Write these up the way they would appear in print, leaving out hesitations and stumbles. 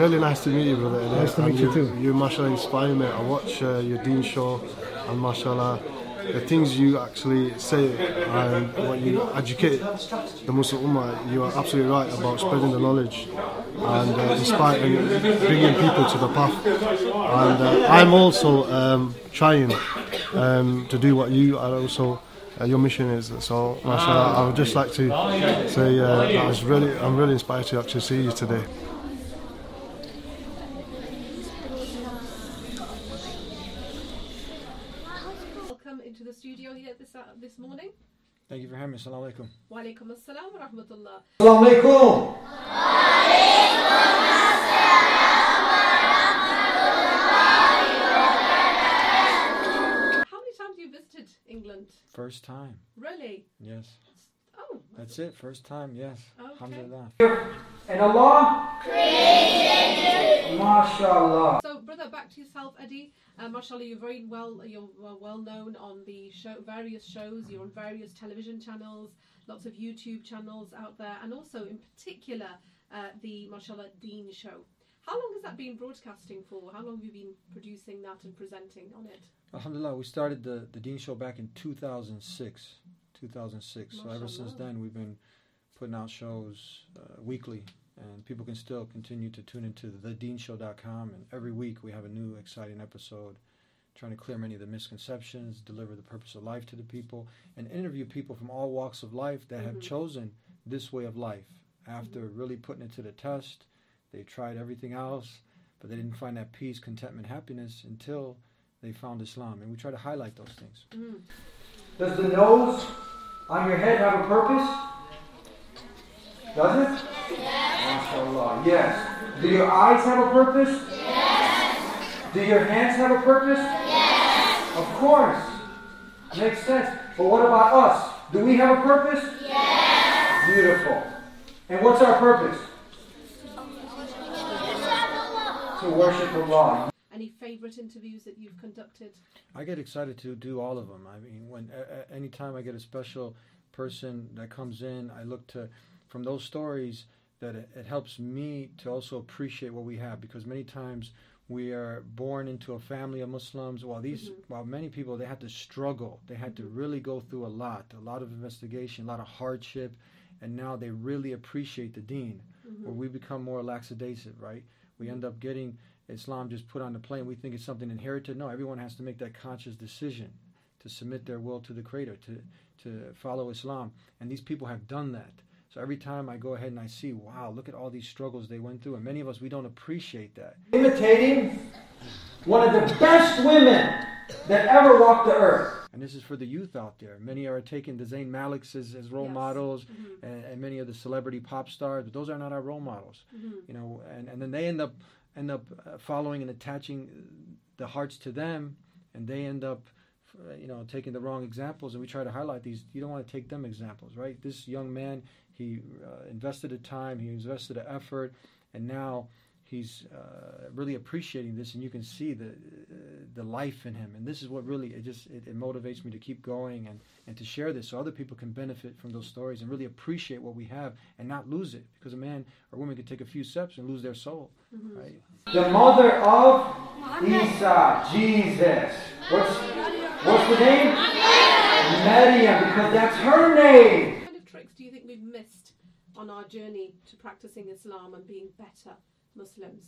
Really nice to meet you, brother. Nice to meet you too. You, mashallah, inspire me. I watch your Deen show, and mashallah, the things you actually say and what you educate the Muslim Ummah, you are absolutely right about spreading the knowledge and inspiring, bringing people to the path. And I'm also trying to do what you are also. Your mission is. So, mashallah, I would just like to say I'm really inspired to actually see you today. Welcome into the studio here this morning. Thank you for having me. Assalamu alaikum. Wa alaikum assalam wa rahmatullah. Assalamu alaikum. How many times have you visited England? First time. Really? Yes. Oh. That's it. First time. Yes. Okay. Alhamdulillah. And Allah created. MashaAllah. So, brother, back to yourself, Eddie. Mashallah, you're well known on the various shows. You're on various television channels, lots of YouTube channels out there, and also in particular the Mashallah Deen show. How long has that been broadcasting for? How long have you been producing that and presenting on it? Alhamdulillah. We started the Deen show back in 2006. 2006. So ever since then, we've been putting out shows weekly. And people can still continue to tune into thedeenshow.com, and every week we have a new exciting episode trying to clear many of the misconceptions, deliver the purpose of life to the people, and interview people from all walks of life that have chosen this way of life. After really putting it to the test, they tried everything else, but they didn't find that peace, contentment, happiness until they found Islam. And we try to highlight those things. Does the nose on your head have a purpose? Does it? MashaAllah. Yes. Do your eyes have a purpose? Yes. Do your hands have a purpose? Yes. Of course. Makes sense. But what about us? Do we have a purpose? Yes. Beautiful. And what's our purpose? To worship Allah. Any favourite interviews that you've conducted? I get excited to do all of them. I mean, anytime I get a special person that comes in, I look to, from those stories, that it helps me to also appreciate what we have, because many times we are born into a family of Muslims. While many people, they had to struggle, they had to really go through a lot of investigation, a lot of hardship, and now they really appreciate the Deen. Where we become more lackadaisical, right? We end up getting Islam just put on the plane. We think it's something inherited. No, everyone has to make that conscious decision to submit their will to the Creator, to follow Islam, and these people have done that. So every time I go ahead and I see, wow, look at all these struggles they went through. And many of us, we don't appreciate that. Imitating one of the best women that ever walked the earth. And this is for the youth out there. Many are taking the Zayn Maliks as role models, and many of the celebrity pop stars, but those are not our role models. You know, and then they end up following and attaching the hearts to them, and they end up taking the wrong examples. And we try to highlight these. You don't want to take them examples, right? This young man, he invested the time, he invested the effort, and now he's really appreciating this, and you can see the life in him. And this is what really it motivates me to keep going and to share this so other people can benefit from those stories and really appreciate what we have and not lose it, because a man or woman could take a few steps and lose their soul. Right? The mother of Isa, Jesus. What's the name? Maryam, because that's her name. What kind of tricks do you think we've missed on our journey to practicing Islam and being better Muslims?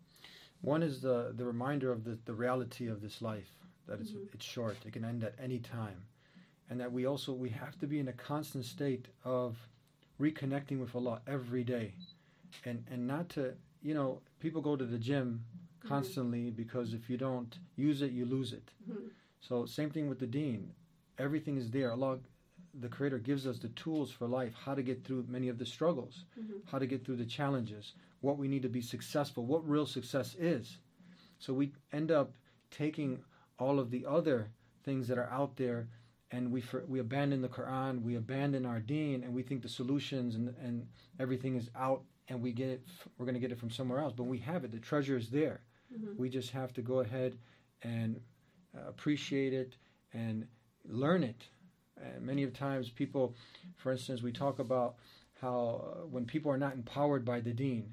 One is the reminder of the reality of this life, that it's short, it can end at any time, and that we have to be in a constant state of reconnecting with Allah every day, and not to, people go to the gym constantly because if you don't use it, you lose it. So same thing with the Deen. Everything is there. Allah, the Creator, gives us the tools for life, how to get through many of the struggles, how to get through the challenges, what we need to be successful, what real success is. So we end up taking all of the other things that are out there, and we abandon the Quran, we abandon our Deen, and we think the solutions and everything is out, and we're going to get it from somewhere else. But we have it. The treasure is there. We just have to go ahead and appreciate it and learn it. And many of times people, for instance, we talk about how when people are not empowered by the Deen,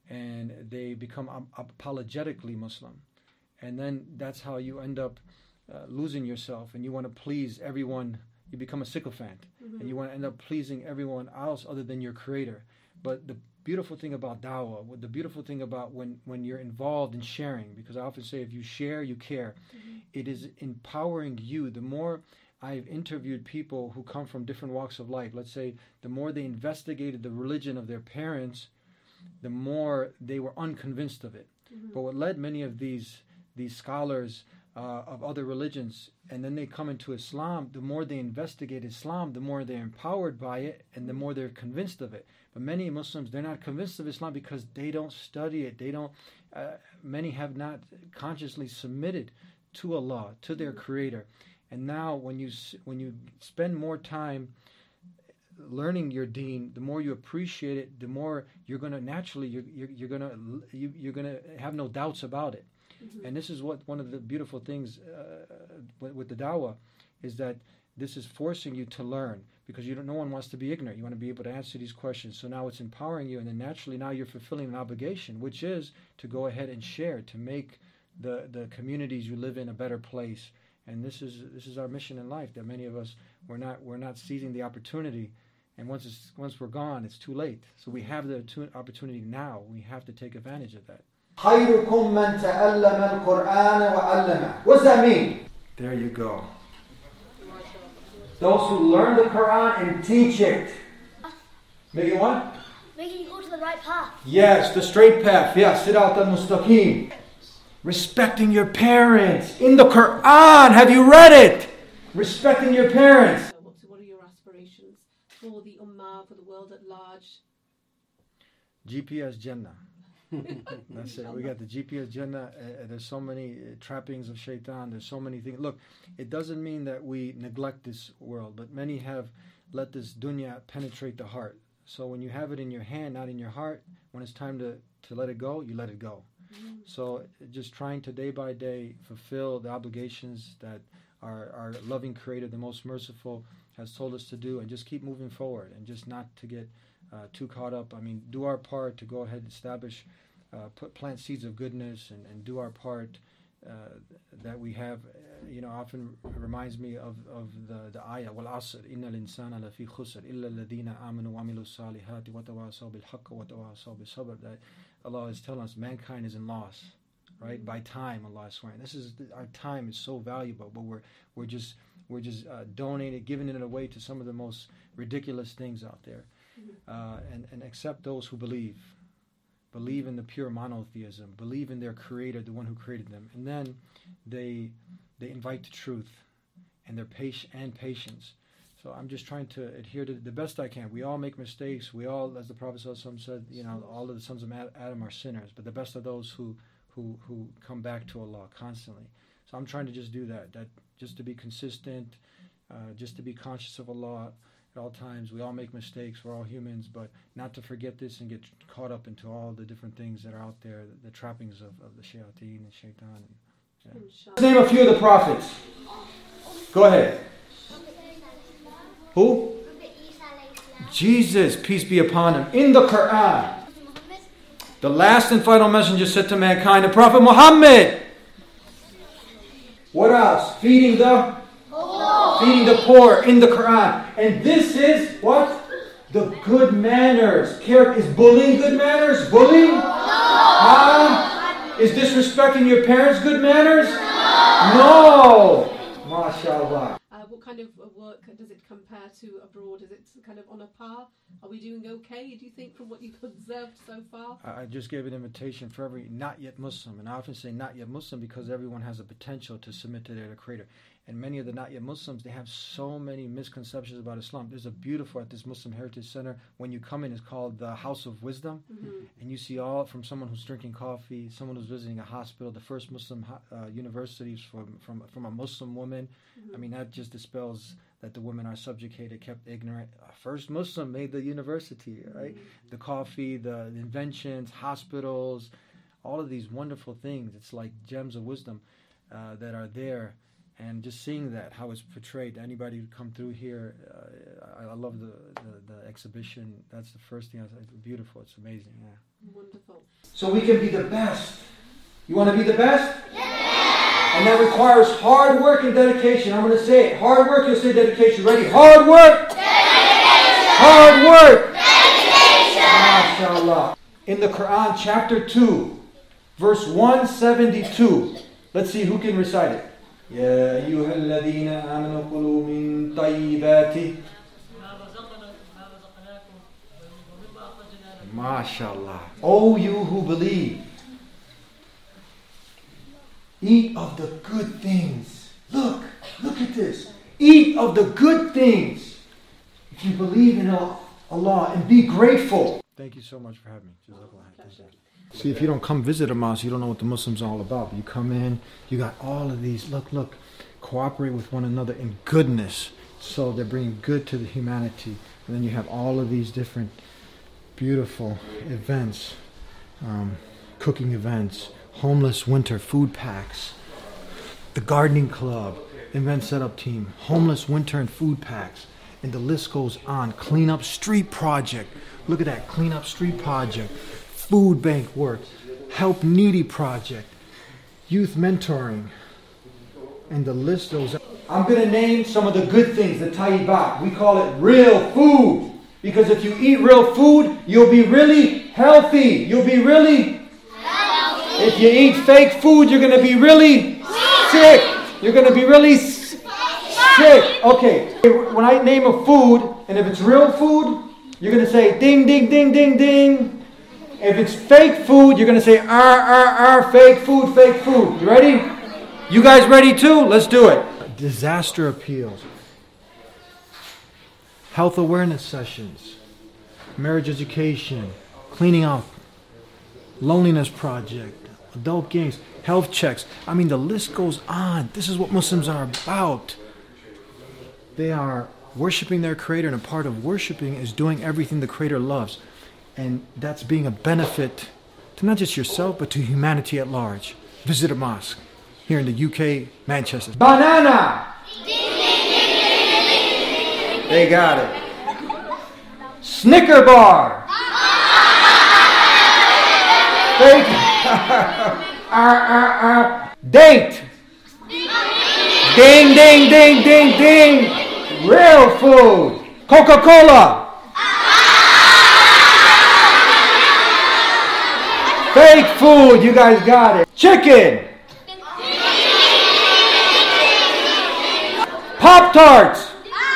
and they become apologetically Muslim. And then that's how you end up losing yourself, and you want to please everyone. You become a sycophant, and you want to end up pleasing everyone else other than your Creator. But the beautiful thing about dawah, the beautiful thing about when you're involved in sharing, because I often say if you share, you care. It is empowering you. The more I've interviewed people who come from different walks of life, let's say the more they investigated the religion of their parents, the more they were unconvinced of it. But what led many of these scholars of other religions, and then they come into Islam, the more they investigate Islam, the more they're empowered by it, and the more they're convinced of it. But many Muslims, they're not convinced of Islam because they don't study it. They don't. Many have not consciously submitted to Allah, to their Creator. And now, when you spend more time learning your deen, the more you appreciate it, the more you're going to naturally you're going to have no doubts about it. And this is one of the beautiful things with the dawah, is that this is forcing you to learn, because no one wants to be ignorant. You want to be able to answer these questions. So now it's empowering you, and then naturally now you're fulfilling an obligation, which is to go ahead and share, to make the communities you live in a better place. And this is our mission in life, that many of us we're not seizing the opportunity, and once we're gone, it's too late. So we have the opportunity now. We have to take advantage of that. خيركم من تعلم القرآن وعلمه. What does that mean? There you go. Those who learn the Quran and teach it. Making what? Making you go to the right path. Yes, the straight path. Yes, Sirat al-Mustaqim. Respecting your parents. In the Quran, have you read it? Respecting your parents. What are your aspirations for the Ummah, for the world at large? GPS Jannah. That's it. We got the GPS Jannah. There's so many trappings of shaitan. There's so many things. Look, it doesn't mean that we neglect this world, but many have let this dunya penetrate the heart. So when you have it in your hand, not in your heart, when it's time to let it go, you let it go. So just trying to day by day fulfill the obligations that our loving Creator, the most merciful, has told us to do, and just keep moving forward, and just not to get too caught up. I mean, do our part to go ahead and establish, plant seeds of goodness, and do our part that we have. Often reminds me of the ayah, wal asr innal insana lafi khusr illa alladhina amanu wa amilu salihati wa tawasaw bil haqq wa tawasaw bis sabr. That Allah is telling us mankind is in loss, right? By time, Allah is swearing. Our time is so valuable, but we're just donating, giving it away to some of the most ridiculous things out there. And accept those who believe in the pure monotheism, believe in their Creator, the one who created them, and then they invite to truth and their patience. So I'm just trying to adhere to the best I can. We all make mistakes. We all, as the Prophet ﷺ said, all of the sons of Adam are sinners, but the best are those who come back to Allah constantly. So I'm trying to just do that just to be consistent, just to be conscious of Allah at all times. We all make mistakes. We're all humans, but not to forget this and get caught up into all the different things that are out there, the trappings of the shayateen and shaitan. Let's name a few of the prophets. Go ahead. Who? Jesus, peace be upon him. In the Quran, the last and final messenger said to mankind, the Prophet Muhammad. What else? Feeding the poor in the Quran. And this is what? The good manners. Is bullying good manners? Bullying? Is disrespecting your parents good manners? No. MashaAllah. What kind of work does it compare to abroad? Is it kind of on a par? Are we doing okay, do you think, from what you've observed so far? I just gave an invitation for every not yet Muslim. And I often say not yet Muslim because everyone has a potential to submit to their Creator. And many of the not yet Muslims, they have so many misconceptions about Islam. There's a beautiful, at this Muslim Heritage Center, when you come in, it's called the House of Wisdom. And you see all from someone who's drinking coffee, someone who's visiting a hospital, the first Muslim universities from a Muslim woman. I mean, that just dispels that the women are subjugated, kept ignorant. First Muslim made the university, right? The coffee, the inventions, hospitals, all of these wonderful things. It's like gems of wisdom that are there. And just seeing that, how it's portrayed, anybody who come through here, I love the exhibition. That's the first thing I was like, beautiful, it's amazing. Yeah. Wonderful. So we can be the best. You want to be the best? Yeah. And that requires hard work and dedication. I'm going to say it. Hard work, you'll say dedication. Ready? Hard work. Dedication. Hard work. Dedication. MashaAllah. In the Quran, chapter 2, verse 172. Let's see who can recite it. يا أيها الذين آمنوا كلوا من طيبات MashaAllah. O you who believe, eat of the good things. Look at this. Eat of the good things. If you believe in Allah and be grateful. Thank you so much for having me. See, if you don't come visit a mosque, you don't know what the Muslims are all about. You come in, you got all of these, look, cooperate with one another in goodness. So they're bringing good to the humanity. And then you have all of these different beautiful events, cooking events, homeless winter food packs, the gardening club, event setup team, homeless winter and food packs. And the list goes on. Clean up street project. Look at that, clean up street project. Food bank work, help needy project, youth mentoring, and the list goes on. I'm going to name some of the good things, the tayyibat. We call it real food. Because if you eat real food, you'll be really healthy. You'll be really healthy. If you eat fake food, you're going to be really sick. You're going to be really sick. Okay, when I name a food, and if it's real food, you're going to say ding, ding, ding, ding, ding. If it's fake food, you're going to say fake food, fake food. You ready? You guys ready too? Let's do it. Disaster appeals, health awareness sessions, marriage education, cleaning up, loneliness project, adult games, health checks. I mean, the list goes on. This is what Muslims are about. They are worshiping their Creator, and a part of worshiping is doing everything the Creator loves. And that's being a benefit to not just yourself, but to humanity at large. Visit a mosque here in the UK, Manchester. Banana! They got it. Snicker bar! Date! Ding, ding, ding, ding, ding! Real food! Coca-Cola! Fake food, you guys got it. Chicken. Pop-Tarts.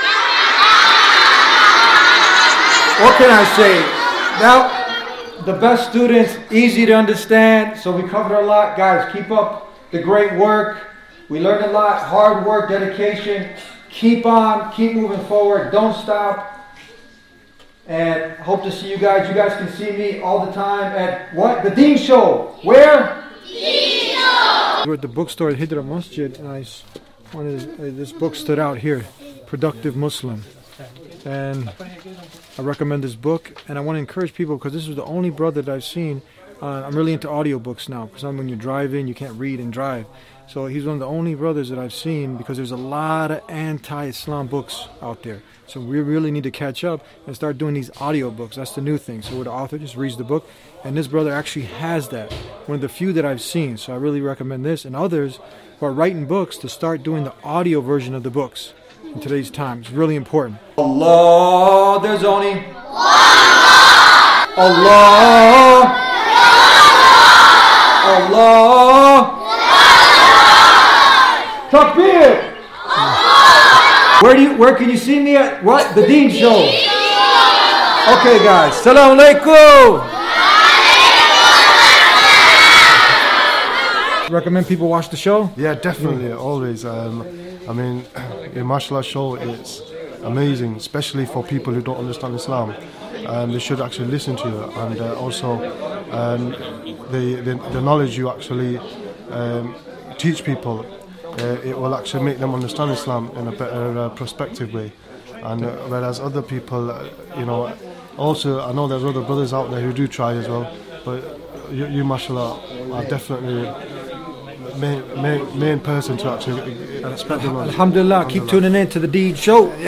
What can I say? Now, the best students, easy to understand, so we covered a lot. Guys, keep up the great work. We learned a lot, hard work, dedication. Keep on, keep moving forward, don't stop. And hope to see you guys. You guys can see me all the time at what? The Deen Show. Where? Deen Show. We're at the bookstore at Hidra Masjid, and this book stood out here, Productive Muslim. And I recommend this book, and I want to encourage people, because this is the only brother that I've seen. I'm really into audiobooks now, because when you're driving, you can't read and drive. So he's one of the only brothers that I've seen, because there's a lot of anti-Islam books out there. So we really need to catch up and start doing these audiobooks. That's the new thing. So where the author just reads the book, and this brother actually has that. One of the few that I've seen. So I really recommend this, and others who are writing books to start doing the audio version of the books in today's time. It's really important. Allah, there's only Allah. Allah. Takbir. Where can you see me at? What? The Deen Show. Okay, guys. Assalamu alaikum. Recommend people watch the show? Yeah, definitely, always. I mean, the mashallah show is amazing, especially for people who don't understand Islam. They should actually listen to it, and also the knowledge you actually teach people, it will actually make them understand Islam in a better perspective way. And whereas other people, also I know there's other brothers out there who do try as well, but you mashallah are definitely main person to actually spread the knowledge. Alhamdulillah, keep tuning in to the Deed Show.